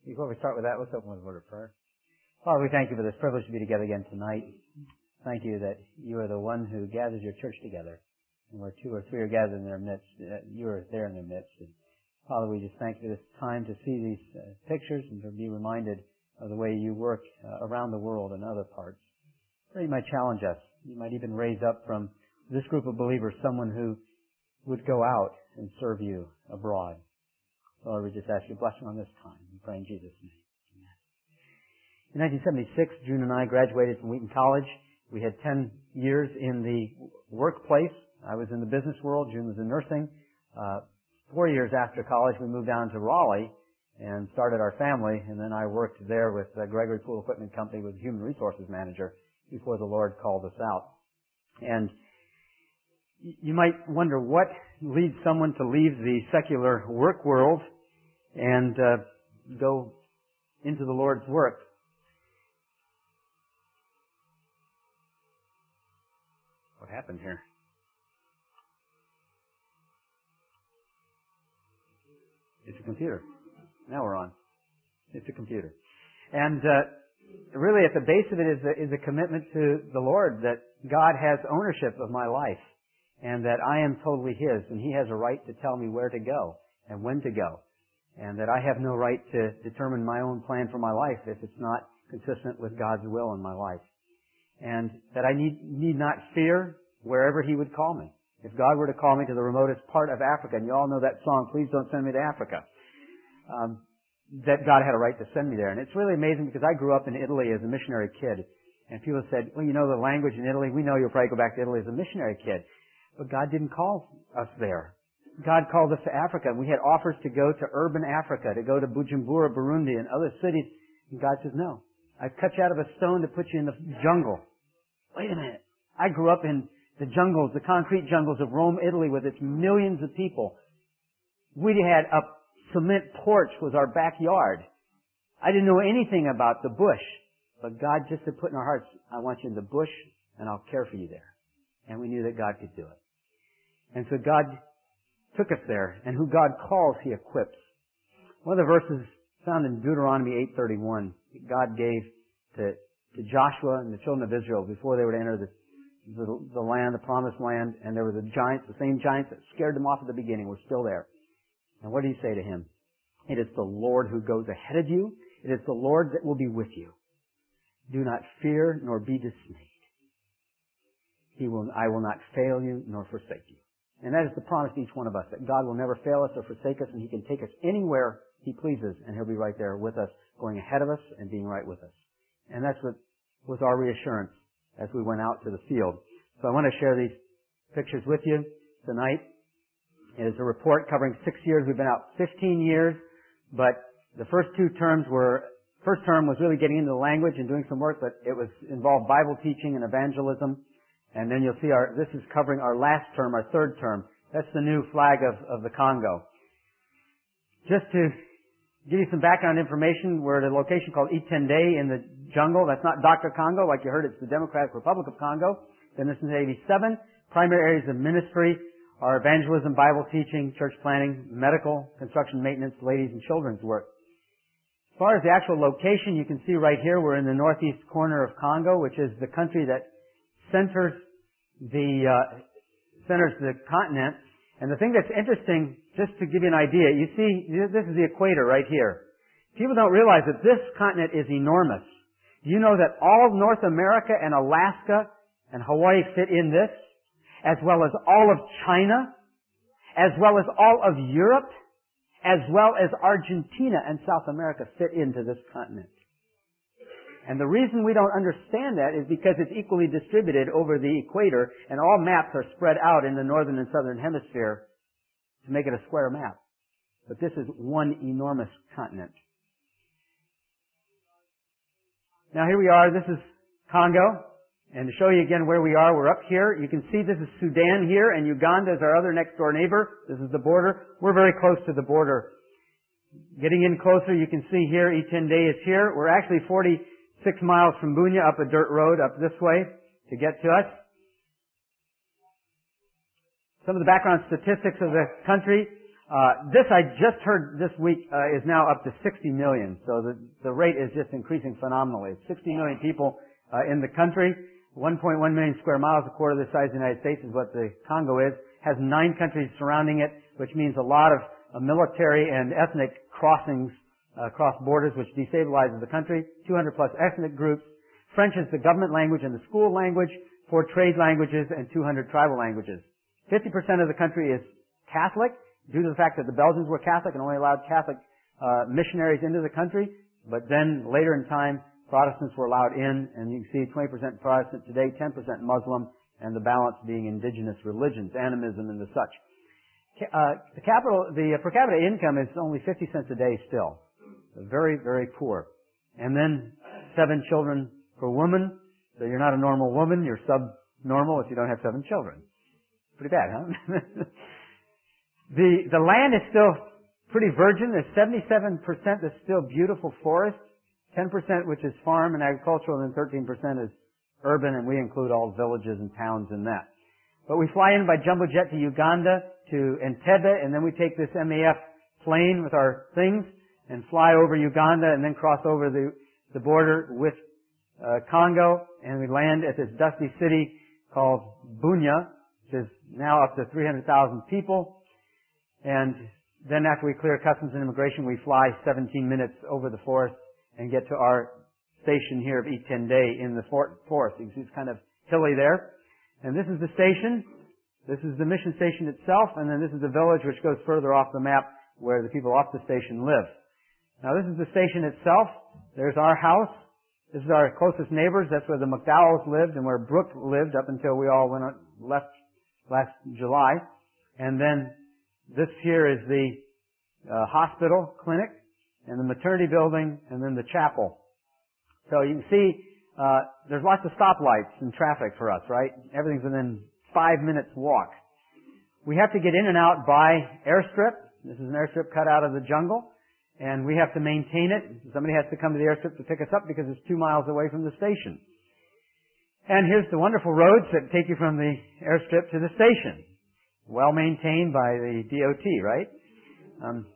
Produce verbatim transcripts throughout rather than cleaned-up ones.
Before we start with that, let's open with a word of prayer. Father, we thank you for this privilege to be together again tonight. Thank you that you are the one who gathers your church together. And where two or three are gathered in their midst, you are there in their midst. And Father, we just thank you for this time to see these uh, pictures and to be reminded of the way you work uh, around the world and other parts. Pray you might challenge us. You might even raise up from this group of believers someone who would go out and serve you abroad. Lord, we just ask your blessing on this time. We pray in Jesus' name. Amen. In nineteen seventy-six, June and I graduated from Wheaton College. We had ten years in the workplace. I was in the business world. June was in nursing. Uh, four years after college, we moved down to Raleigh and started our family. And then I worked there with uh, Gregory Pool Equipment Company with Human Resources Manager before the Lord called us out. And you might wonder what leads someone to leave the secular work world and uh, go into the Lord's work. What happened here? It's a computer. Now we're on. It's a computer. And uh, really at the base of it is a, is a commitment to the Lord that God has ownership of my life and that I am totally His and He has a right to tell me where to go and when to go and that I have no right to determine my own plan for my life if it's not consistent with God's will in my life. And that I need, need not fear wherever He would call me. If God were to call me to the remotest part of Africa, and you all know that song, Please Don't Send Me to Africa, um, that God had a right to send me there. And it's really amazing because I grew up in Italy as a missionary kid. And people said, well, you know the language in Italy. We know you'll probably go back to Italy as a missionary kid. But God didn't call us there. God called us to Africa. And we had offers to go to urban Africa, to go to Bujumbura, Burundi, and other cities. And God says, no. I've cut you out of a stone to put you in the jungle. Wait a minute. I grew up in the jungles, the concrete jungles of Rome, Italy, with its millions of people. We had a cement porch was our backyard. I didn't know anything about the bush. But God just had put in our hearts, I want you in the bush, and I'll care for you there. And we knew that God could do it. And so God took us there. And who God calls, He equips. One of the verses found in Deuteronomy eight thirty-one, God gave to, to Joshua and the children of Israel before they were to enter the, the, the land, the promised land. And there were the giants, the same giants that scared them off at the beginning were still there. And what did He say to him? It is the Lord who goes ahead of you. It is the Lord that will be with you. Do not fear nor be dismayed. He will, I will not fail you nor forsake you. And that is the promise to each one of us, that God will never fail us or forsake us, and He can take us anywhere He pleases, and He'll be right there with us, going ahead of us and being right with us. And that's what was our reassurance as we went out to the field. So I want to share these pictures with you tonight. It is a report covering six years. We've been out fifteen years, but the first two terms were, first term was really getting into the language and doing some work, but it was involved Bible teaching and evangelism. And then you'll see our, this is covering our last term, our third term. That's the new flag of, of the Congo. Just to give you some background information, we're at a location called Itende in the jungle. That's not Doctor Congo, like you heard, it's the Democratic Republic of Congo. Been there since eighty-seven. Primary areas of ministry are evangelism, Bible teaching, church planning, medical, construction, maintenance, ladies and children's work. As far as the actual location, you can see right here, we're in the northeast corner of Congo, which is the country that centers the, uh, centers the continent. And the thing that's interesting, just to give you an idea, you see, this is the equator right here. People don't realize that this continent is enormous. Do you know that all of North America and Alaska and Hawaii fit in this? As well as all of China, as well as all of Europe, as well as Argentina and South America fit into this continent. And the reason we don't understand that is because it's equally distributed over the equator, and all maps are spread out in the northern and southern hemisphere to make it a square map. But this is one enormous continent. Now here we are. This is Congo. And to show you again where we are, we're up here. You can see this is Sudan here, and Uganda is our other next door neighbor. This is the border. We're very close to the border. Getting in closer, you can see here, Itende is here. We're actually forty-six miles from Bunia, up a dirt road up this way to get to us. Some of the background statistics of the country. Uh, this I just heard this week uh, is now up to sixty million. So the, the rate is just increasing phenomenally. sixty million people uh, in the country. one point one million square miles, a quarter the size of the United States is what the Congo is. Has nine countries surrounding it, which means a lot of uh, military and ethnic crossings uh, across borders, which destabilizes the country. two hundred plus ethnic groups. French is the government language and the school language. Four trade languages and two hundred tribal languages. fifty percent of the country is Catholic, due to the fact that the Belgians were Catholic and only allowed Catholic uh, missionaries into the country. But then later in time, Protestants were allowed in, and you can see twenty percent Protestant today, ten percent Muslim, and the balance being indigenous religions, animism and the such. Uh, the capital, the per capita income is only fifty cents a day still. Very, very poor. And then seven children per woman. So you're not a normal woman, you're subnormal if you don't have seven children. Pretty bad, huh? The, the land is still pretty virgin. There's seventy-seven percent that's still beautiful forest, ten percent which is farm and agricultural, and then thirteen percent is urban, and we include all villages and towns in that. But we fly in by jumbo jet to Uganda, to Entebbe, and then we take this M A F plane with our things and fly over Uganda and then cross over the, the border with uh, Congo, and we land at this dusty city called Bunia, which is now up to three hundred thousand people. And then after we clear customs and immigration, we fly seventeen minutes over the forest and get to our station here of Itende in the forest. You can see it's kind of hilly there. And this is the station. This is the mission station itself. And then this is the village which goes further off the map where the people off the station live. Now this is the station itself. There's our house. This is our closest neighbors. That's where the McDowells lived and where Brooke lived up until we all went on, left last July. And then this here is the uh, hospital, clinic, and the maternity building, and then the chapel. So you can see uh, there's lots of stoplights and traffic for us, right? Everything's within five minutes walk. We have to get in and out by airstrip. This is an airstrip cut out of the jungle, and we have to maintain it. Somebody has to come to the airstrip to pick us up because it's two miles away from the station. And here's the wonderful roads that take you from the airstrip to the station. Well maintained by the D O T, right? Um,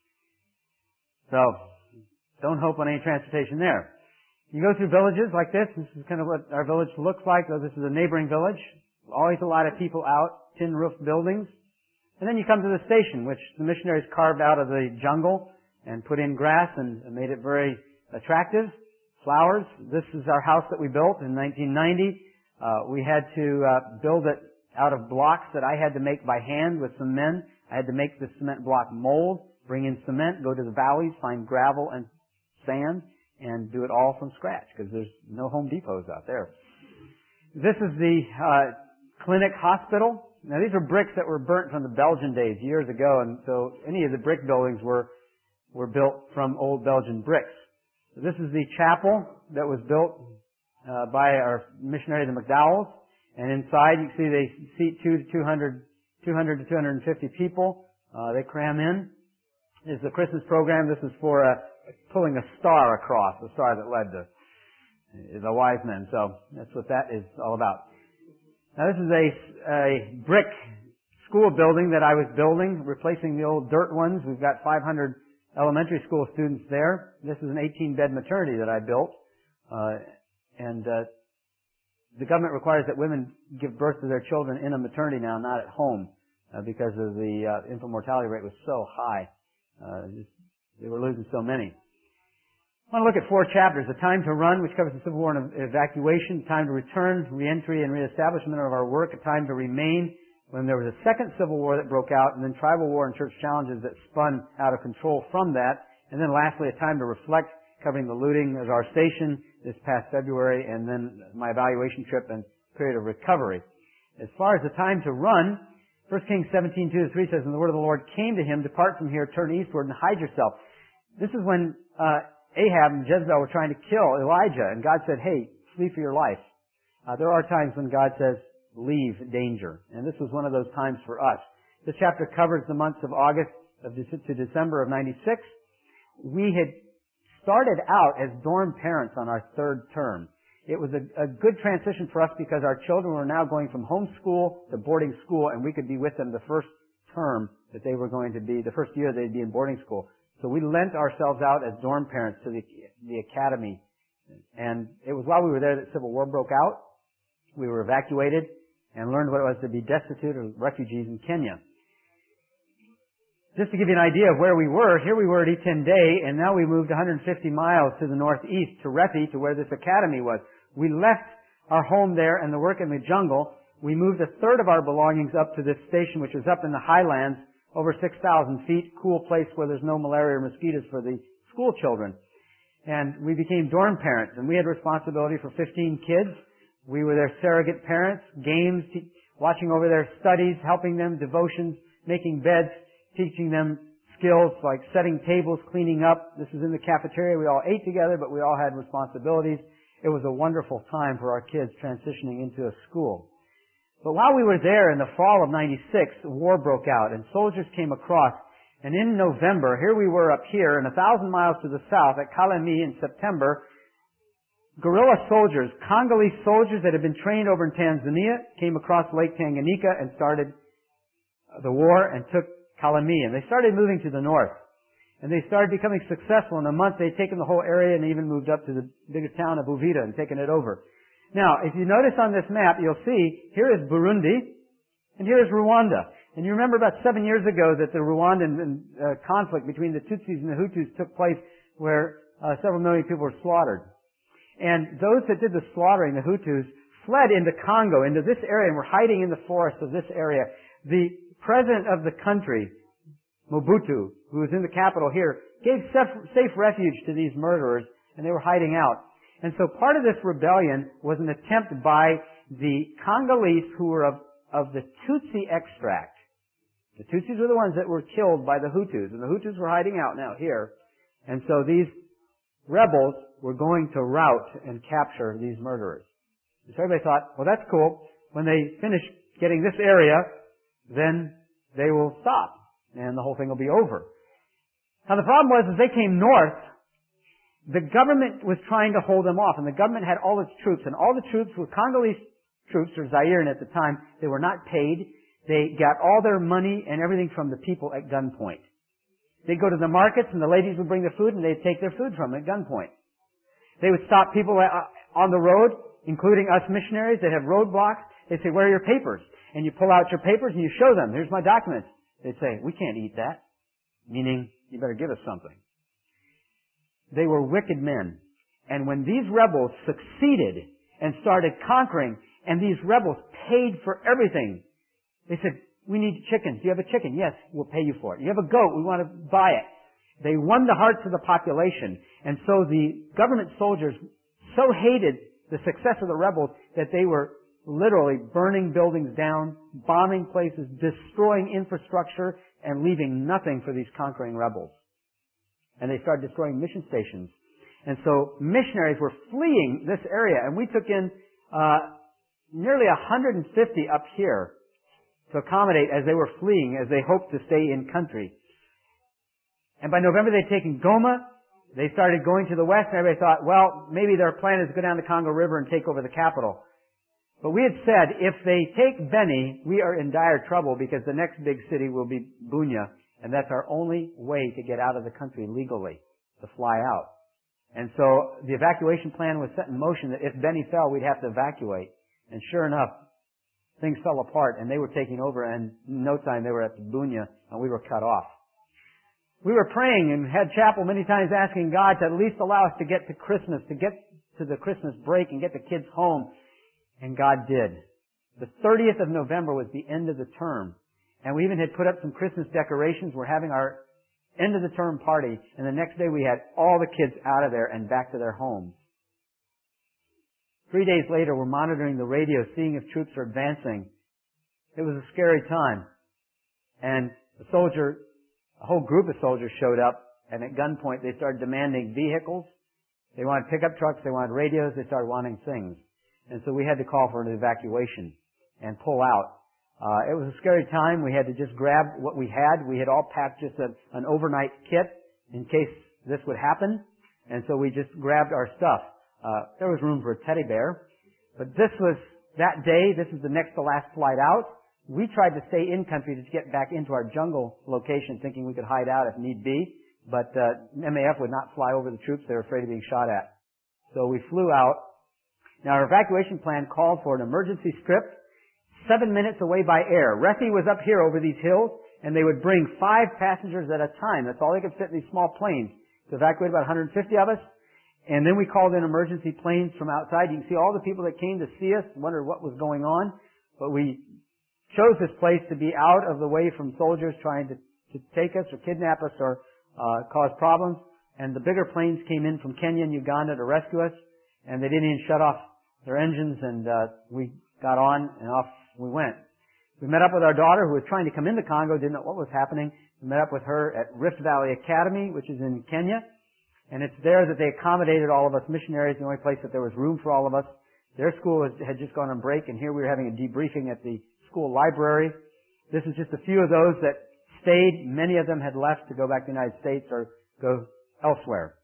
so, don't hope on any transportation there. You go through villages like this. This is kind of what our village looks like. Though this is a neighboring village. Always a lot of people out, tin roof buildings. And then you come to the station, which the missionaries carved out of the jungle and put in grass and made it very attractive. Flowers. This is our house that we built in nineteen ninety. Uh, we had to uh, build it out of blocks that I had to make by hand with some men. I had to make the cement block mold, bring in cement, go to the valleys, find gravel and sand, and do it all from scratch because there's no Home Depots out there. This is the uh, clinic hospital. Now these are bricks that were burnt from the Belgian days years ago, and so any of the brick buildings were were built from old Belgian bricks. So this is the chapel that was built uh, by our missionary, the McDowells. And inside, you can see they seat two to two hundred, two hundred to two hundred fifty people. Uh, they cram in. This is the Christmas program. This is for uh, pulling a star across, the star that led to the wise men. So that's what that is all about. Now this is a, a brick school building that I was building, replacing the old dirt ones. We've got five hundred elementary school students there. This is an eighteen bed maternity that I built. Uh, and uh, The government requires that women give birth to their children in a maternity now, not at home, uh, because of the uh, infant mortality rate was so high. Uh, just, they were losing so many. I want to look at four chapters. A Time to Run, which covers the Civil War and evacuation. Time to Return, reentry and reestablishment of our work. A Time to Remain, when there was a second Civil War that broke out, and then tribal war and church challenges that spun out of control from that. And then lastly, A Time to Reflect, covering the looting of our station this past February, and then my evaluation trip and period of recovery. As far as the time to run, First Kings seventeen, two to three says, "And the word of the Lord came to him, depart from here, turn eastward, and hide yourself." This is when uh, Ahab and Jezebel were trying to kill Elijah, and God said, "Hey, flee for your life." Uh, there are times when God says, "Leave danger," and this was one of those times for us. This chapter covers the months of August of De- to December of ninety-six. We had started out as dorm parents on our third term. It was a, a good transition for us because our children were now going from homeschool to boarding school, and we could be with them the first term that they were going to be, the first year they'd be in boarding school. So we lent ourselves out as dorm parents to the, the academy. And it was while we were there that Civil War broke out. We were evacuated and learned what it was to be destitute or refugees in Kenya. Just to give you an idea of where we were, here we were at Itende, and now we moved one hundred fifty miles to the northeast to Refi, to where this academy was. We left our home there and the work in the jungle. We moved a third of our belongings up to this station, which was up in the highlands, over six thousand feet, cool place where there's no malaria or mosquitoes for the school children. And we became dorm parents, and we had responsibility for fifteen kids. We were their surrogate parents, games, watching over their studies, helping them, devotions, making beds, teaching them skills like setting tables, cleaning up. This was in the cafeteria. We all ate together, but we all had responsibilities. It was a wonderful time for our kids transitioning into a school. But while we were there in the fall of ninety-six, war broke out and soldiers came across. And in November, here we were up here and a thousand miles to the south at Kalemi in September, guerrilla soldiers, Congolese soldiers that had been trained over in Tanzania, came across Lake Tanganyika and started the war and took Kalemi. And they started moving to the north. And they started becoming successful. In a month, they'd taken the whole area and even moved up to the bigger town of Uvira and taken it over. Now, if you notice on this map, you'll see here is Burundi and here is Rwanda. And you remember about seven years ago that the Rwandan uh, conflict between the Tutsis and the Hutus took place where uh, several million people were slaughtered. And those that did the slaughtering, the Hutus, fled into Congo, into this area, and were hiding in the forests of this area. The president of the country, Mobutu, who was in the capital here, gave safe refuge to these murderers, and they were hiding out. And so part of this rebellion was an attempt by the Congolese who were of, of the Tutsi extract. The Tutsis were the ones that were killed by the Hutus, and the Hutus were hiding out now here. And so these rebels were going to rout and capture these murderers. So everybody thought, well, that's cool. When they finish getting this area, then they will stop, and the whole thing will be over. Now the problem was, as they came north, the government was trying to hold them off, and the government had all its troops, and all the troops were Congolese troops, or Zairean at the time. They were not paid. They got all their money and everything from the people at gunpoint. They'd go to the markets, and the ladies would bring the food, and they'd take their food from them at gunpoint. They would stop people on the road, including us missionaries that have roadblocks. They'd say, where are your papers? And you pull out your papers and you show them, here's my documents. They'd say, we can't eat that. Meaning, you better give us something. They were wicked men. And when these rebels succeeded and started conquering, and these rebels paid for everything, they said, we need chickens. Do you have a chicken? Yes, we'll pay you for it. You have a goat? We want to buy it. They won the hearts of the population. And so the government soldiers so hated the success of the rebels that they were literally burning buildings down, bombing places, destroying infrastructure, and leaving nothing for these conquering rebels. And they started destroying mission stations. And so missionaries were fleeing this area, and we took in uh, nearly one hundred fifty up here to accommodate as they were fleeing, as they hoped to stay in country. And by November they'd taken Goma. They started going to the west, and everybody thought, well, maybe their plan is to go down the Congo River and take over the capital. But we had said, if they take Beni, we are in dire trouble because the next big city will be Bunia, and that's our only way to get out of the country legally, to fly out. And so the evacuation plan was set in motion that if Beni fell, we'd have to evacuate. And sure enough, things fell apart, and they were taking over, and in no time they were at Bunia, and we were cut off. We were praying and had chapel many times asking God to at least allow us to get to Christmas, to get to the Christmas break and get the kids home. And God did. The thirtieth of November was the end of the term. And we even had put up some Christmas decorations. We're having our end of the term party. And the next day we had all the kids out of there and back to their homes. Three days later, we're monitoring the radio, seeing if troops are advancing. It was a scary time. And the soldier, a whole group of soldiers showed up, and at gunpoint they started demanding vehicles. They wanted pickup trucks, they wanted radios, they started wanting things. And so we had to call for an evacuation and pull out. Uh, it was a scary time. We had to just grab what we had. We had all packed just a, an overnight kit in case this would happen. And so we just grabbed our stuff. Uh, there was room for a teddy bear. But this was that day. This was the next to last flight out. We tried to stay in country to get back into our jungle location, thinking we could hide out if need be. But uh, M A F would not fly over the troops. They were afraid of being shot at. So we flew out. Now, our evacuation plan called for an emergency strip seven minutes away by air. Refi was up here over these hills, and they would bring five passengers at a time. That's all they could fit in these small planes to evacuate about one hundred fifty of us. And then we called in emergency planes from outside. You can see all the people that came to see us, wondered what was going on. But we chose this place to be out of the way from soldiers trying to, to take us or kidnap us or uh, cause problems. And the bigger planes came in from Kenya and Uganda to rescue us. And they didn't even shut off their engines, and uh, we got on and off we went. We met up with our daughter who was trying to come into Congo, didn't know what was happening. We met up with her at Rift Valley Academy, which is in Kenya. And it's there that they accommodated all of us missionaries, the only place that there was room for all of us. Their school had just gone on break, and here we were having a debriefing at the school library. This is just a few of those that stayed. Many of them had left to go back to the United States or go elsewhere.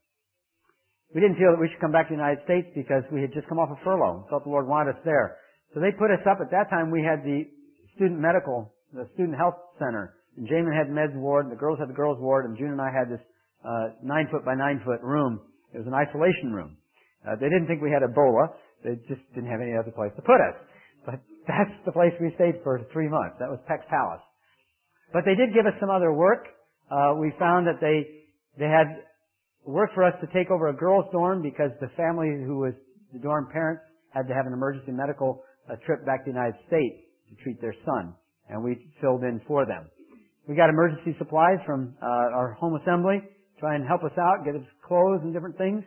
We didn't feel that we should come back to the United States because we had just come off a furlough. We felt the Lord wanted us there. So they put us up. At that time, we had the student medical, the student health center. And Jamin had the men's ward, and the girls had the girls' ward, and June and I had this uh, nine foot by nine foot room. It was an isolation room. Uh, they didn't think we had Ebola. They just didn't have any other place to put us. But that's the place we stayed for three months. That was Peck's Palace. But they did give us some other work. Uh, we found that they they had work for us to take over a girls' dorm because the family who was the dorm parents had to have an emergency medical uh, trip back to the United States to treat their son. And we filled in for them. We got emergency supplies from uh, our home assembly, try and help us out, get us clothes and different things.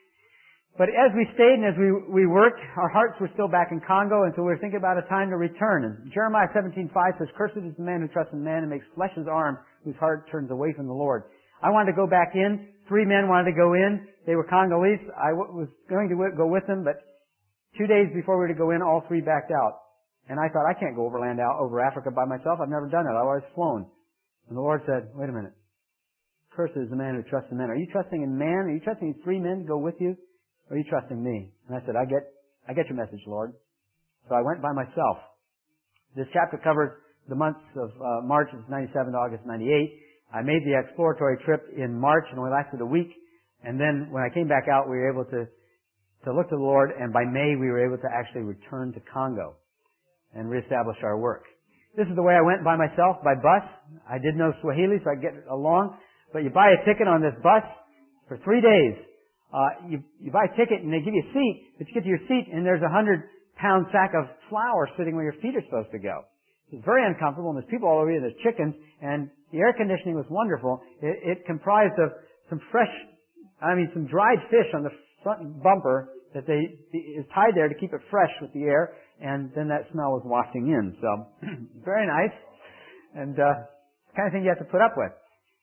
But as we stayed and as we, we worked, our hearts were still back in Congo, and so we were thinking about a time to return. And Jeremiah seventeen five says, "Cursed is the man who trusts in man and makes flesh his arm, whose heart turns away from the Lord." I wanted to go back in. Three men wanted to go in. They were Congolese. I w- was going to w- go with them, but two days before we were to go in, all three backed out. And I thought, I can't go overland out over Africa by myself. I've never done it. I've always flown. And the Lord said, wait a minute. Cursed is the man who trusts in men. Are you trusting in man? Are you trusting in three men to go with you? Or are you trusting me? And I said, I get, I get your message, Lord. So I went by myself. This chapter covers the months of uh, March of ninety-seven to August ninety-eight. I made the exploratory trip in March and we lasted a week. And then when I came back out, we were able to, to look to the Lord. And by May, we were able to actually return to Congo and reestablish our work. This is the way I went by myself, by bus. I did know Swahili, so I get along. But you buy a ticket on this bus for three days. Uh, you, you buy a ticket and they give you a seat, but you get to your seat and there's a hundred pound sack of flour sitting where your feet are supposed to go. It's very uncomfortable, and there's people all over you, there's chickens, and the air conditioning was wonderful. It, it comprised of some fresh, I mean, some dried fish on the front bumper that they, is tied there to keep it fresh with the air, and then that smell was wafting in. So, very nice, and uh, the kind of thing you have to put up with.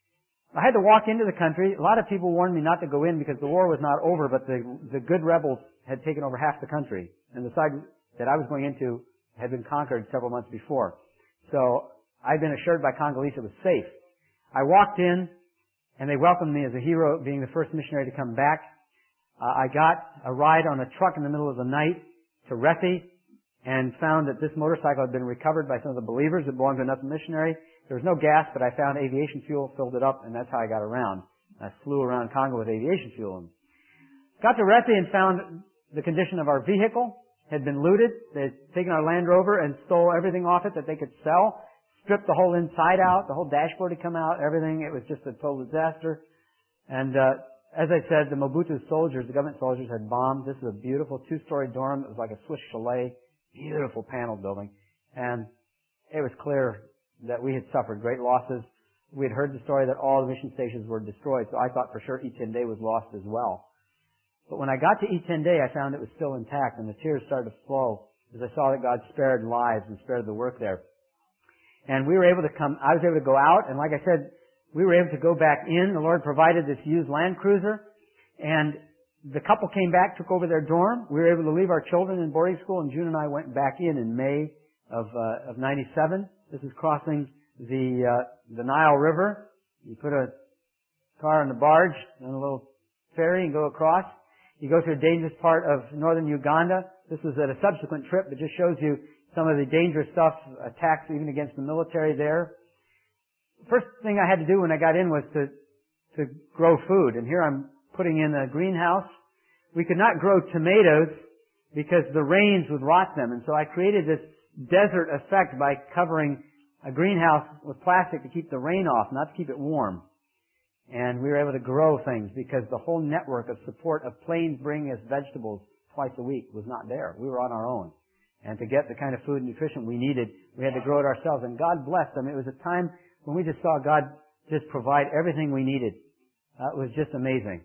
I had to walk into the country. A lot of people warned me not to go in because the war was not over, but the, the good rebels had taken over half the country, and the side that I was going into had been conquered several months before. So I'd been assured by Congolese it was safe. I walked in, and they welcomed me as a hero, being the first missionary to come back. Uh, I got a ride on a truck in the middle of the night to Refi, and found that this motorcycle had been recovered by some of the believers that belonged to another missionary. There was no gas, but I found aviation fuel, filled it up, and that's how I got around. I flew around Congo with aviation fuel. Got to Refi and found the condition of our vehicle had been looted. They had taken our Land Rover and stole everything off it that they could sell, stripped the whole inside out, the whole dashboard had come out, everything. It was just a total disaster. And uh, as I said, the Mobutu soldiers, the government soldiers, had bombed. This is a beautiful two-story dorm. It was like a Swiss chalet, beautiful paneled building. And it was clear that we had suffered great losses. We had heard the story that all the mission stations were destroyed, so I thought for sure Itende was lost as well. But when I got to Itende, I found it was still intact, and the tears started to flow as I saw that God spared lives and spared the work there. And we were able to come, I was able to go out, and like I said, we were able to go back in. The Lord provided this used Land Cruiser, and the couple came back, took over their dorm. We were able to leave our children in boarding school, and June and I went back in in May of, uh, of ninety-seven. This is crossing the, uh, the Nile River. You put a car on the barge and a little ferry and go across. You go through a dangerous part of northern Uganda. This was at a subsequent trip, but just shows you some of the dangerous stuff, attacks even against the military there. First thing I had to do when I got in was to, to grow food. And here I'm putting in a greenhouse. We could not grow tomatoes because the rains would rot them. And so I created this desert effect by covering a greenhouse with plastic to keep the rain off, not to keep it warm. And we were able to grow things because the whole network of support of planes bringing us vegetables twice a week was not there. We were on our own. And to get the kind of food and nutrition we needed, we had to grow it ourselves. And God blessed them. It was a time when we just saw God just provide everything we needed. Uh, it was just amazing.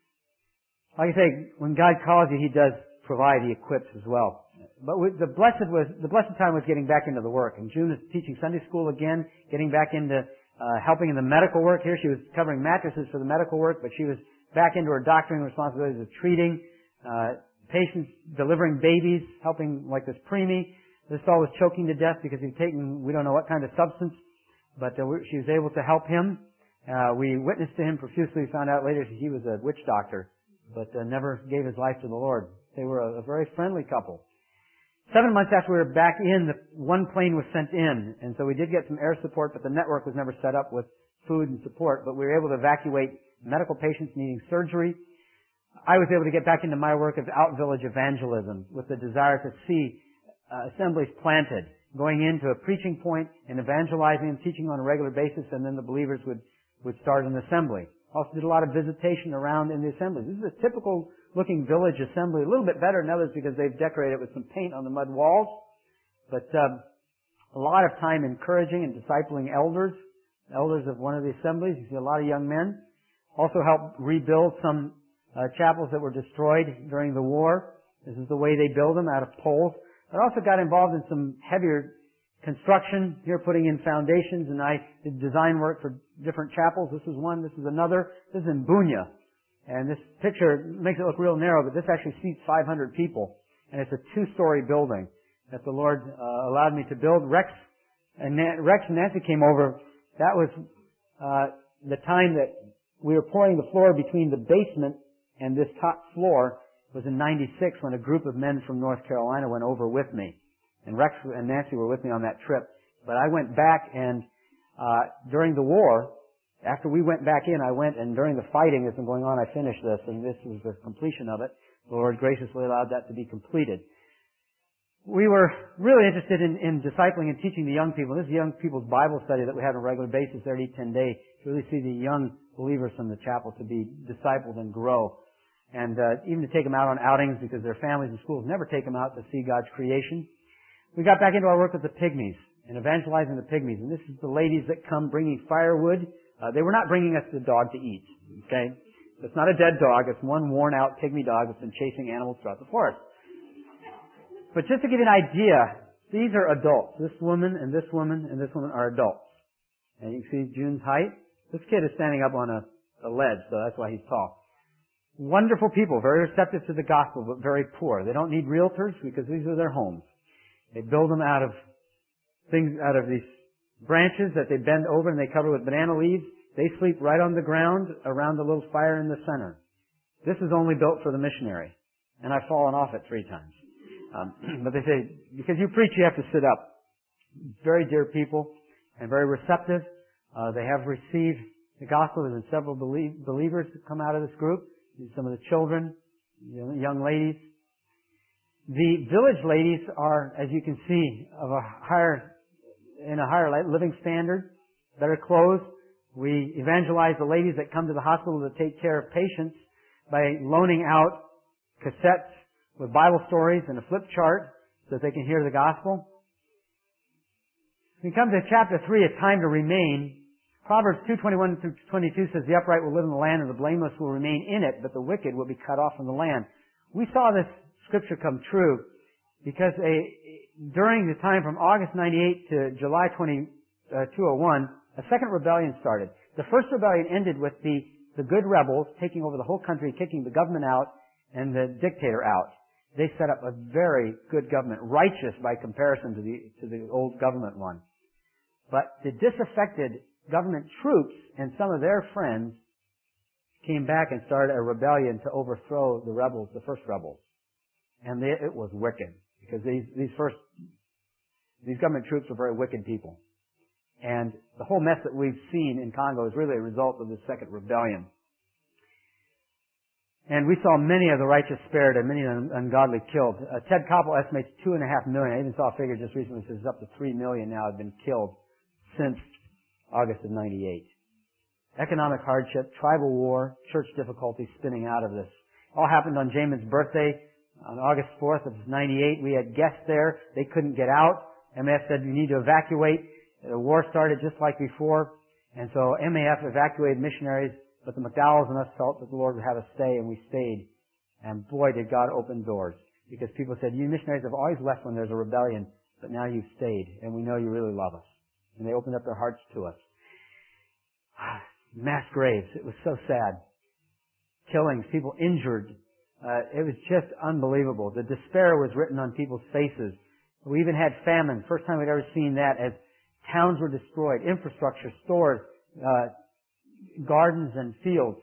Like I say, when God calls you, He does provide. He equips as well. But we, the blessed was the blessed time was getting back into the work. And June was teaching Sunday school again, getting back into uh, helping in the medical work. Here she was covering mattresses for the medical work, but she was back into her doctoring responsibilities of treating uh, patients, delivering babies, helping like this preemie. This fellow was choking to death because he'd taken we don't know what kind of substance, but uh, she was able to help him. Uh, we witnessed to him profusely. We found out later he was a witch doctor, but uh, never gave his life to the Lord. They were a, a very friendly couple. Seven months after we were back in, the one plane was sent in, and so we did get some air support, but the network was never set up with food and support. But we were able to evacuate medical patients needing surgery. I was able to get back into my work of out-village evangelism with the desire to see uh, assemblies planted, going into a preaching point and evangelizing and teaching on a regular basis, and then the believers would, would start an assembly. Also did a lot of visitation around in the assemblies. This is a typical looking village assembly, a little bit better than others because they've decorated it with some paint on the mud walls. But um, a lot of time encouraging and discipling elders, elders of one of the assemblies. You see a lot of young men. Also helped rebuild some uh, chapels that were destroyed during the war. This is the way they build them, out of poles. I also got involved in some heavier construction, here putting in foundations, and I did design work for different chapels. This is one, this is another. This is in Bunya. And this picture makes it look real narrow, but this actually seats five hundred people. And it's a two-story building that the Lord uh, allowed me to build. Rex and, Na- Rex and Nancy came over. That was uh, the time that we were pouring the floor between the basement and this top floor. It was in ninety-six when a group of men from North Carolina went over with me. And Rex and Nancy were with me on that trip. But I went back and uh, during the war, after we went back in, I went, and during the fighting that's been going on, I finished this, and this was the completion of it. The Lord graciously allowed that to be completed. We were really interested in, in discipling and teaching the young people. This is young people's Bible study that we have on a regular basis every ten days to really see the young believers from the chapel to be discipled and grow. And uh, even to take them out on outings because their families and schools never take them out to see God's creation. We got back into our work with the pygmies and evangelizing the pygmies. And this is the ladies that come bringing firewood. Uh, they were not bringing us the dog to eat, okay? It's not a dead dog. It's one worn-out pygmy dog that's been chasing animals throughout the forest. But just to give you an idea, these are adults. This woman and this woman and this woman are adults. And you can see June's height. This kid is standing up on a, a ledge, so that's why he's tall. Wonderful people, very receptive to the gospel, but very poor. They don't need realtors because these are their homes. They build them out of things, out of these branches that they bend over and they cover with banana leaves. They sleep right on the ground around the little fire in the center. This is only built for the missionary. And I've fallen off it three times. Um, but they say, because you preach, you have to sit up. Very dear people and very receptive. Uh, they have received the gospel. There's been several belie- believers that come out of this group. Some of the children, young ladies. The village ladies are, as you can see, of a higher in a higher living standard, better clothes. We evangelize the ladies that come to the hospital to take care of patients by loaning out cassettes with Bible stories and a flip chart so that they can hear the gospel. When we come to chapter three, A Time to Remain, Proverbs two twenty-one through twenty-two says, the upright will live in the land and the blameless will remain in it, but the wicked will be cut off from the land. We saw this scripture come true because a during the time from August ninety-eight to July two oh one, a second rebellion started. The first rebellion ended with the, the good rebels taking over the whole country, kicking the government out and the dictator out. They set up a very good government, righteous by comparison to the, to the old government one. But the disaffected government troops and some of their friends came back and started a rebellion to overthrow the rebels, the first rebels. And they, it was wicked. Because these, these first These government troops were very wicked people. And the whole mess that we've seen in Congo is really a result of the second rebellion. And we saw many of the righteous spared and many of the ungodly killed. Uh, Ted Koppel estimates two and a half million. I even saw a figure just recently that says up to three million now have been killed since August of ninety-eight. Economic hardship, tribal war, church difficulties spinning out of this. All happened on Jamin's birthday on August fourth of ninety-eight. We had guests there. They couldn't get out. M A F said, you need to evacuate. The war started just like before. And so M A F evacuated missionaries, but the McDowells and us felt that the Lord would have us stay, and we stayed. And boy, did God open doors. Because people said, you missionaries have always left when there's a rebellion, but now you've stayed, and we know you really love us. And they opened up their hearts to us. Mass graves. It was so sad. Killings, people injured. Uh, it was just unbelievable. The despair was written on people's faces. We even had famine. First time we'd ever seen that, as towns were destroyed, infrastructure, stores, uh, gardens and fields.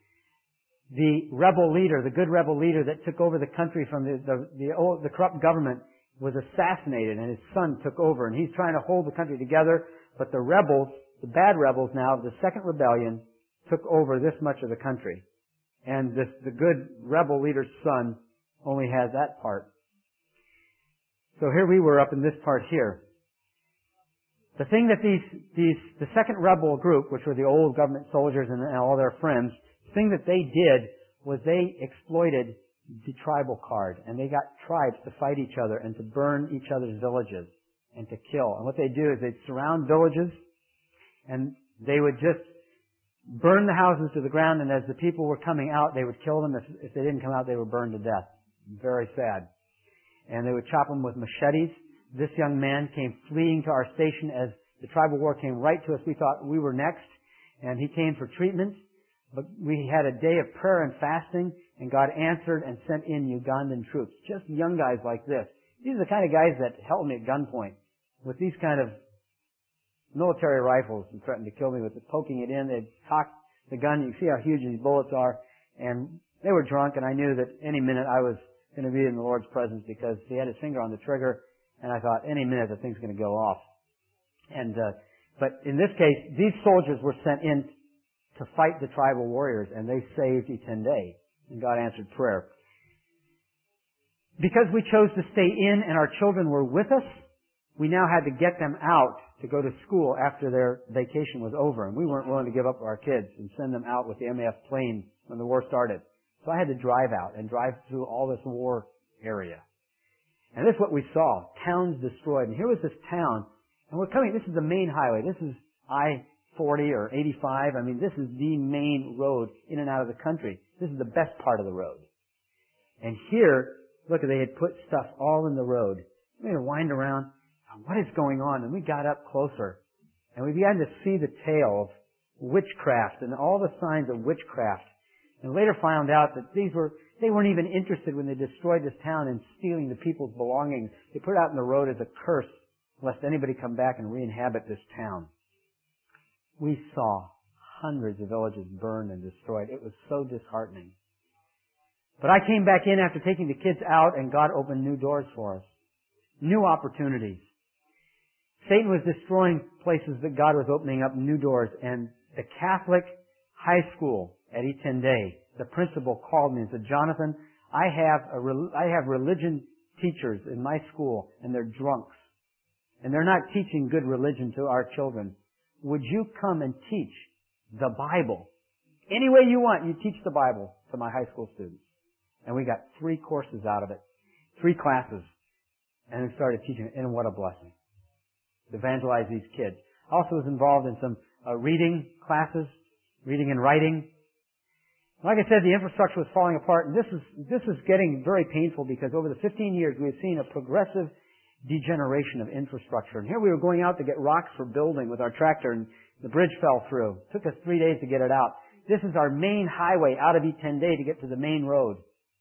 The rebel leader, the good rebel leader that took over the country from the, the, the, old, the corrupt government was assassinated, and his son took over, and he's trying to hold the country together, but the rebels, the bad rebels now, the second rebellion, took over this much of the country. And this, the good rebel leader's son only has that part. So here we were up in this part here. The thing that these, these, the second rebel group, which were the old government soldiers and, and all their friends, the thing that they did was they exploited the tribal card, and they got tribes to fight each other and to burn each other's villages and to kill. And what they do is they'd surround villages, and they would just burn the houses to the ground, and as the people were coming out, they would kill them. If, if they didn't come out, they were burned to death. Very sad. And they would chop them with machetes. This young man came fleeing to our station as the tribal war came right to us. We thought we were next, and he came for treatment. But we had a day of prayer and fasting, and God answered and sent in Ugandan troops. Just young guys like this. These are the kind of guys that held me at gunpoint with these kind of military rifles and threatened to kill me with it, poking it in. They'd cock the gun. You see how huge these bullets are. And they were drunk, and I knew that any minute I was going to be in the Lord's presence because he had his finger on the trigger, and I thought any minute the thing's going to go off. And uh, but in this case, these soldiers were sent in to fight the tribal warriors, and they saved Itende, and God answered prayer. Because we chose to stay in and our children were with us, we now had to get them out to go to school after their vacation was over, and we weren't willing to give up our kids and send them out with the M A F plane when the war started. So I had to drive out and drive through all this war area. And this is what we saw. Towns destroyed. And here was this town, and we're coming, this is the main highway. This is I forty or eighty-five. I mean, this is the main road in and out of the country. This is the best part of the road. And here, look, they had put stuff all in the road. We had to wind around. What is going on? And we got up closer, and we began to see the tale of witchcraft and all the signs of witchcraft. And later found out that these were, they weren't even interested when they destroyed this town in stealing the people's belongings. They put it out in the road as a curse, lest anybody come back and re-inhabit this town. We saw hundreds of villages burned and destroyed. It was so disheartening. But I came back in after taking the kids out, and God opened new doors for us. New opportunities. Satan was destroying places that God was opening up new doors. And the Catholic high school at Itende, the principal called me and said, Jonathan, I have a, I have religion teachers in my school, and they're drunks. And they're not teaching good religion to our children. Would you come and teach the Bible? Any way you want, you teach the Bible to my high school students. And we got three courses out of it. Three classes. And we started teaching it. And what a blessing. To evangelize these kids. I also was involved in some uh, reading classes, reading and writing. Like I said, the infrastructure was falling apart, and this is this is getting very painful because over the fifteen years we have seen a progressive degeneration of infrastructure. And here we were going out to get rocks for building with our tractor, and the bridge fell through. It took us three days to get it out. This is our main highway out of Itende to get to the main road.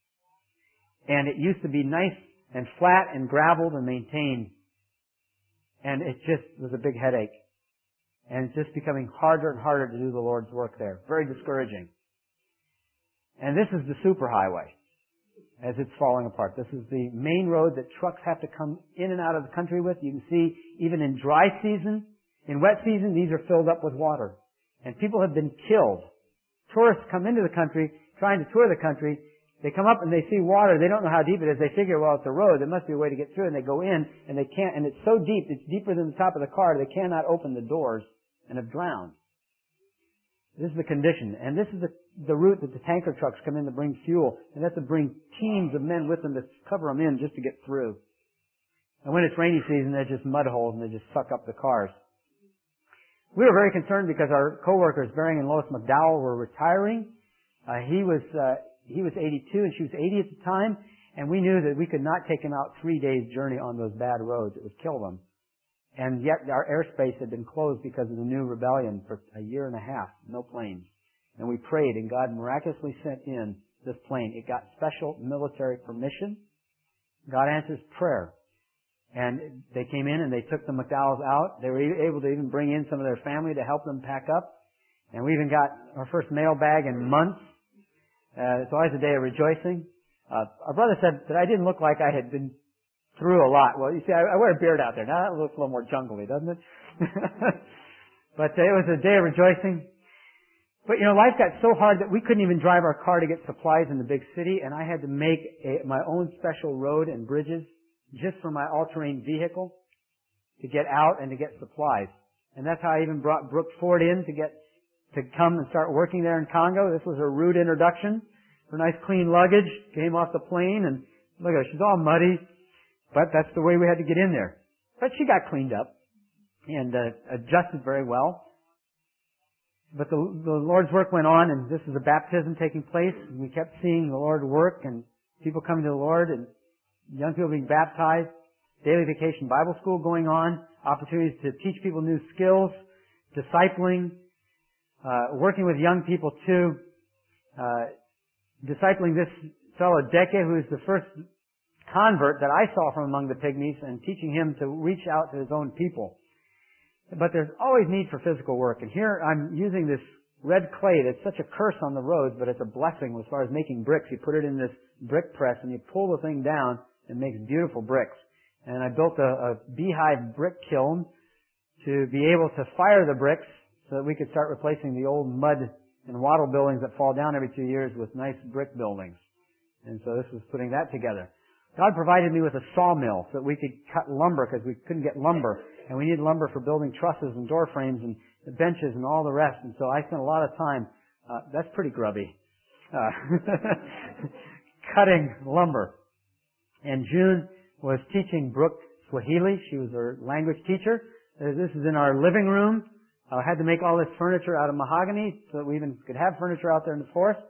And it used to be nice and flat and graveled and maintained. And it just was a big headache. And it's just becoming harder and harder to do the Lord's work there. Very discouraging. And this is the superhighway. as it's falling apart. This is the main road that trucks have to come in and out of the country with. You can see even in dry season, in wet season, these are filled up with water. And people have been killed. Tourists come into the country, trying to tour the country. They come up and they see water. They don't know how deep it is. They figure, well, it's a road. There must be a way to get through. And they go in and they can't, and it's so deep, it's deeper than the top of the car, they cannot open the doors and have drowned. This is the condition. And this is the, the route that the tanker trucks come in to bring fuel. And they have to bring teams of men with them to cover them in just to get through. And when it's rainy season, they're just mud holes and they just suck up the cars. We were very concerned because our co-workers, Baring and Lois McDowell, were retiring. Uh, he was, uh, he was eighty-two and she was eighty at the time. And we knew that we could not take them out three days journey on those bad roads. It would kill them. And yet our airspace had been closed because of the new rebellion for a year and a half. No planes. And we prayed and God miraculously sent in this plane. It got special military permission. God answers prayer. And they came in and they took the McDowells out. They were able to even bring in some of their family to help them pack up. And we even got our first mail bag in months. Uh, it's always a day of rejoicing. Uh, our brother said that I didn't look like I had been through a lot. Well, you see, I, I wear a beard out there. Now that looks a little more jungly, doesn't it? But uh, it was a day of rejoicing. But, you know, life got so hard that we couldn't even drive our car to get supplies in the big city, and I had to make a, my own special road and bridges just for my all-terrain vehicle to get out and to get supplies. And that's how I even brought Brooke Ford in to get to come and start working there in Congo. This was her rude introduction. Her nice clean luggage came off the plane, and look at her, she's all muddy. But that's the way we had to get in there. But she got cleaned up and uh, adjusted very well. But the, the Lord's work went on, and this is a baptism taking place. And we kept seeing the Lord work, and people coming to the Lord, and young people being baptized. Daily Vacation Bible School going on. Opportunities to teach people new skills. Discipling. Uh, working with young people too. Uh, discipling this fellow Deke, who is the first convert that I saw from among the pygmies, and teaching him to reach out to his own people. But there's always need for physical work. And here I'm using this red clay that's such a curse on the roads, but it's a blessing as far as making bricks. You put it in this brick press and you pull the thing down and it makes beautiful bricks. And I built a, a beehive brick kiln to be able to fire the bricks so that we could start replacing the old mud and wattle buildings that fall down every two years with nice brick buildings. And so this was putting that together. God provided me with a sawmill so that we could cut lumber because we couldn't get lumber. And we needed lumber for building trusses and door frames and benches and all the rest. And so I spent a lot of time, uh, that's pretty grubby, uh, cutting lumber. And June was teaching Brooke Swahili. She was our language teacher. Uh, this is in our living room. I had to make all this furniture out of mahogany so that we even could have furniture out there in the forest.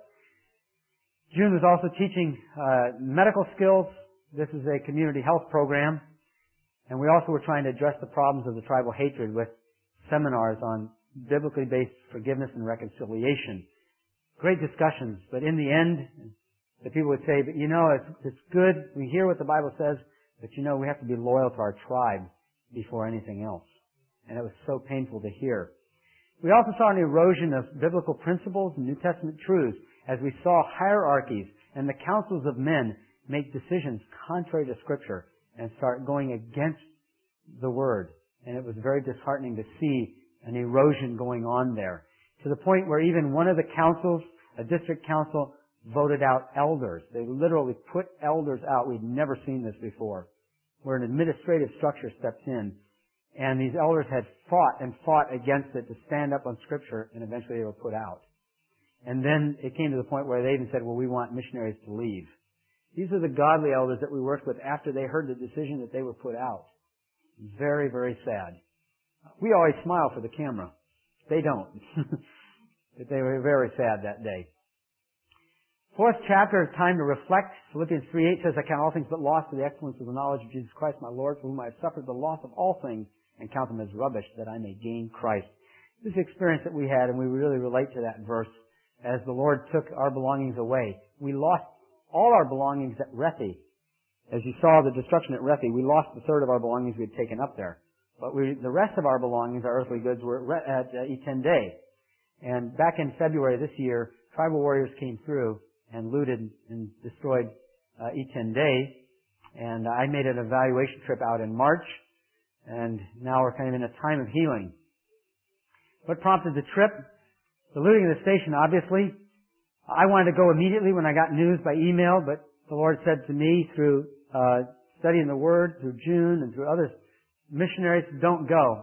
June was also teaching uh, medical skills. This is a community health program. And we also were trying to address the problems of the tribal hatred with seminars on biblically based forgiveness and reconciliation. Great discussions, but in the end, the people would say, but you know, it's, it's good, we hear what the Bible says, but you know, we have to be loyal to our tribe before anything else. And it was so painful to hear. We also saw an erosion of biblical principles and New Testament truths as we saw hierarchies and the councils of men make decisions contrary to Scripture and start going against the Word. And it was very disheartening to see an erosion going on there. To the point where even one of the councils, a district council, voted out elders. They literally put elders out. We'd never seen this before. Where an administrative structure steps in. And these elders had fought and fought against it to stand up on Scripture, and eventually they were put out. And then it came to the point where they even said, well, we want missionaries to leave. These are the godly elders that we worked with after they heard the decision that they were put out. Very, very sad. We always smile for the camera. They don't. But they were very sad that day. Fourth chapter, time to reflect. Philippians three eight says, I count all things but loss for the excellence of the knowledge of Jesus Christ, my Lord, for whom I have suffered the loss of all things, and count them as rubbish, that I may gain Christ. This experience that we had, and we really relate to that verse, as the Lord took our belongings away. We lost all our belongings at Rethi. As you saw the destruction at Rethi, we lost a third of our belongings we had taken up there. But we, the rest of our belongings, our earthly goods, were at uh, Itende. And back in February this year, tribal warriors came through and looted and destroyed uh, E ten Day, and I made an evaluation trip out in March, and now we're kind of in a time of healing. What prompted the trip? The looting of the station, obviously. I wanted to go immediately when I got news by email, but the Lord said to me through uh, studying the Word, through June and through other missionaries, don't go.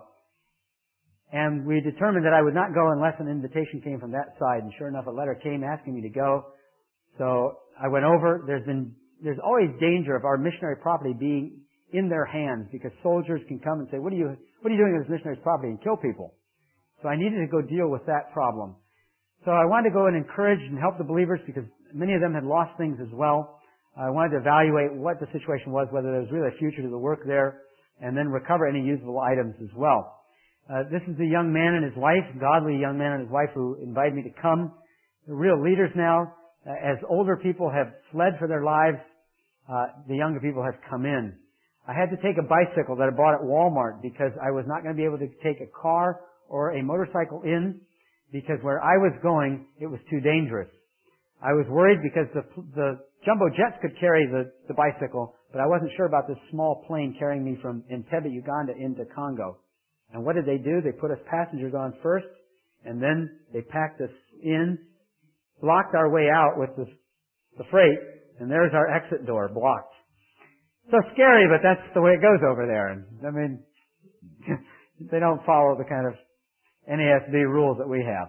And we determined that I would not go unless an invitation came from that side. And sure enough, a letter came asking me to go. So I went over. There's been, there's always danger of our missionary property being in their hands, because soldiers can come and say, what are you, what are you doing with this missionary's property, and kill people. So I needed to go deal with that problem. So I wanted to go and encourage and help the believers, because many of them had lost things as well. I wanted to evaluate what the situation was, whether there was really a future to the work there, and then recover any usable items as well. Uh, this is a young man and his wife, godly young man and his wife, who invited me to come. They're real leaders now. Uh, as older people have fled for their lives, uh, the younger people have come in. I had to take a bicycle that I bought at Walmart because I was not going to be able to take a car or a motorcycle in, because where I was going, it was too dangerous. I was worried because the, the jumbo jets could carry the, the bicycle, but I wasn't sure about this small plane carrying me from Entebbe, Uganda into Congo. And what did they do? They put us passengers on first, and then they packed us in, blocked our way out with the, the freight, and there's our exit door blocked. So scary, but that's the way it goes over there. And I mean, they don't follow the kind of N A S B rules that we have.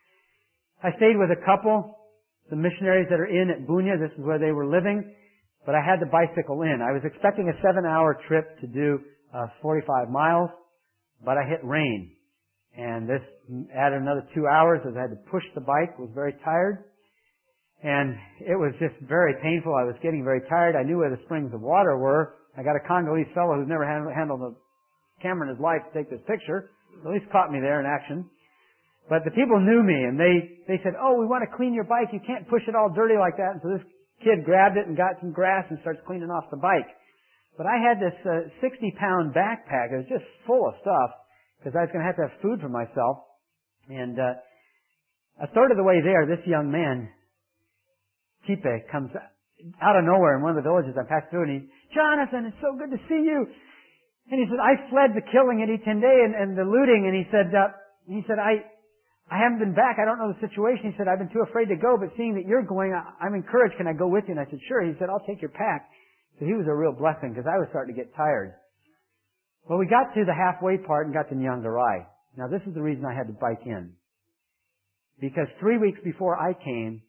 I stayed with a couple, the missionaries that are in at Bunia. This is where they were living, but I had the bicycle in. I was expecting a seven-hour trip to do uh, forty-five miles, but I hit rain, and this added another two hours as I had to push the bike. Was very tired, and it was just very painful. I was getting very tired. I knew where the springs of water were. I got a Congolese fellow who's never handled a camera in his life to take this picture. At least caught me there in action. But the people knew me, and they, they said, oh, we want to clean your bike. You can't push it all dirty like that. And so this kid grabbed it and got some grass and starts cleaning off the bike. But I had this uh, sixty-pound backpack. It was just full of stuff, because I was going to have to have food for myself. And uh, a third of the way there, this young man, Tipe, comes out of nowhere in one of the villages I passed through, and he, Jonathan, it's so good to see you. And he said, I fled the killing at E ten Day and, and the looting, and he said, uh, he said, I, I haven't been back. I don't know the situation. He said, I've been too afraid to go, but seeing that you're going, I, I'm encouraged. Can I go with you? And I said, sure. He said, I'll take your pack. So he was a real blessing, because I was starting to get tired. Well, we got to the halfway part and got to Nyangarai. Now, this is the reason I had to bike in. Because three weeks before I came,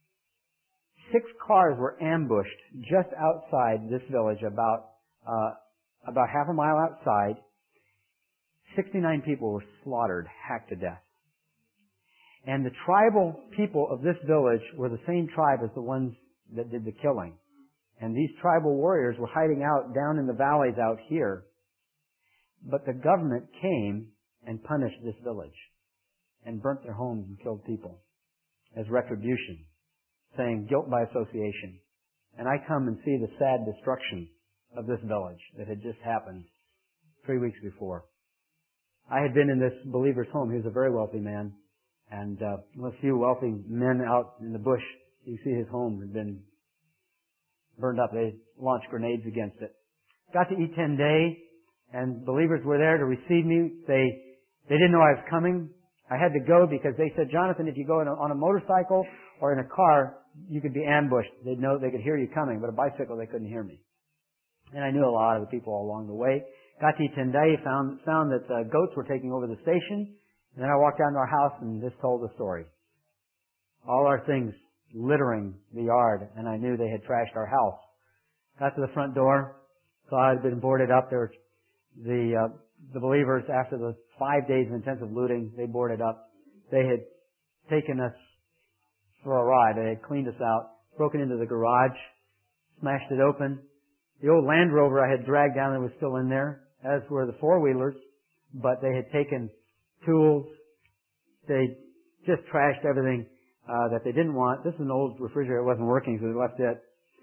six cars were ambushed just outside this village, about, uh, about half a mile outside. sixty-nine people were slaughtered, hacked to death. And the tribal people of this village were the same tribe as the ones that did the killing. And these tribal warriors were hiding out down in the valleys out here. But the government came and punished this village and burnt their homes and killed people as retribution, saying guilt by association. And I come and see the sad destruction of this village that had just happened three weeks before. I had been in this believer's home. He was a very wealthy man, and uh, a few wealthy men out in the bush. You see his home had been burned up. They launched grenades against it. Got to E ten Day, and believers were there to receive me. They they didn't know I was coming. I had to go because they said, Jonathan, if you go in a, on a motorcycle or in a car, you could be ambushed. They'd know, they could hear you coming, but a bicycle, they couldn't hear me. And I knew a lot of the people all along the way. Got to E ten Day, found, found that uh, goats were taking over the station. And then I walked down to our house and just told the story. All our things littering the yard, and I knew they had trashed our house. Got to the front door, saw it had been boarded up. There were the, uh, the believers, after the five days of intensive looting, they boarded up. They had taken us for a ride. They had cleaned us out, broken into the garage, smashed it open. The old Land Rover I had dragged down there was still in there, as were the four-wheelers, but they had taken tools. They just trashed everything uh, that they didn't want. This is an old refrigerator. It wasn't working, so they left it.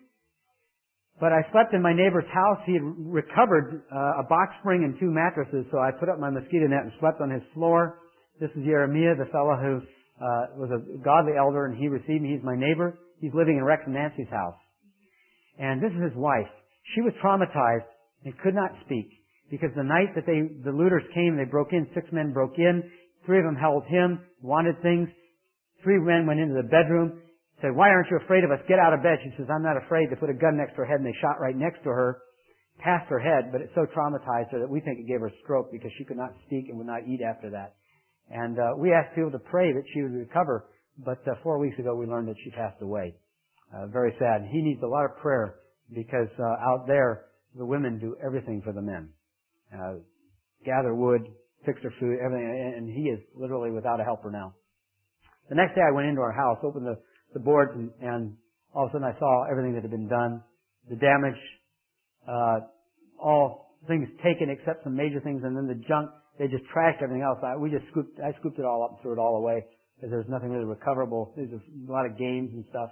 But I slept in my neighbor's house. He had recovered uh, a box spring and two mattresses, so I put up my mosquito net and slept on his floor. This is Jeremiah, the fellow who uh, was a godly elder, and he received me. He's my neighbor. He's living in Rex and Nancy's house. And this is his wife. She was traumatized and could not speak because the night that they, the looters came, they broke in, six men broke in, three of them held him, wanted things. Three men went into the bedroom, said, "Why aren't you afraid of us? Get out of bed." She says, "I'm not afraid." They put a gun next to her head and they shot right next to her, past her head, but it so traumatized her that we think it gave her a stroke because she could not speak and would not eat after that. And uh, we asked people to pray that she would recover, but uh, four weeks ago we learned that she passed away. Uh, very sad. He needs a lot of prayer because uh, out there the women do everything for the men. Uh, gather wood, fix their food, everything, and he is literally without a helper now. The next day I went into our house, opened the, the boards, and, and all of a sudden I saw everything that had been done. The damage, uh, all things taken except some major things, and then the junk, they just trashed everything else. I, we just scooped, I scooped it all up and threw it all away because there was nothing really recoverable. There's a lot of games and stuff.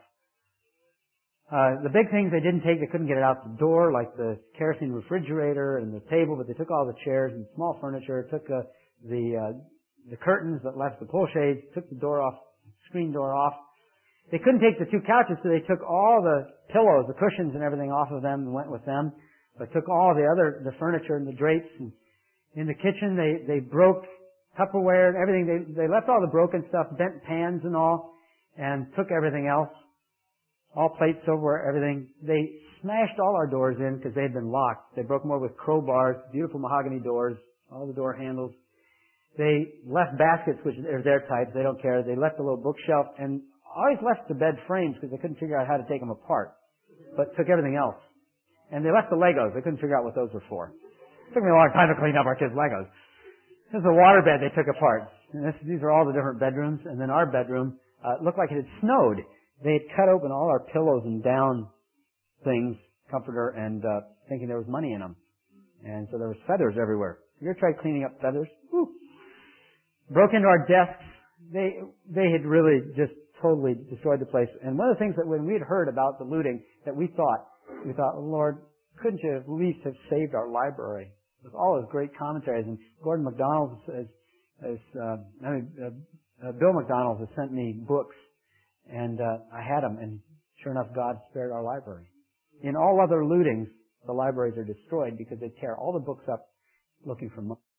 Uh, the big things they didn't take, they couldn't get it out the door, like the kerosene refrigerator and the table, but they took all the chairs and small furniture, took uh, the uh, the curtains that left the pull shades, took the door off, screen door off. They couldn't take the two couches, so they took all the pillows, the cushions and everything off of them and went with them. But took all the other, the furniture and the drapes. And in the kitchen, they, they broke Tupperware and everything. They, they left all the broken stuff, bent pans and all, and took everything else. All plates, silverware, everything. They smashed all our doors in because they had been locked. They broke more with crowbars, beautiful mahogany doors, all the door handles. They left baskets, which are their type. They don't care. They left a little bookshelf and always left the bed frames because they couldn't figure out how to take them apart, but took everything else. And they left the Legos. They couldn't figure out what those were for. It took me a long time to clean up our kids' Legos. This is a waterbed they took apart. And this, these are all the different bedrooms. And then our bedroom uh, looked like it had snowed. They had cut open all our pillows and down things, comforter, and uh, thinking there was money in them. And so there was feathers everywhere. Have you ever tried cleaning up feathers? Woo. Broke into our desks. They they had really just totally destroyed the place. And one of the things that when we had heard about the looting, that we thought, we thought, oh, Lord, couldn't you at least have saved our library with all those great commentaries? And Gordon MacDonald has, has uh, I mean, uh, uh, Bill MacDonald has sent me books, and uh, I had them, and sure enough, God spared our library. In all other lootings, the libraries are destroyed because they tear all the books up looking for money.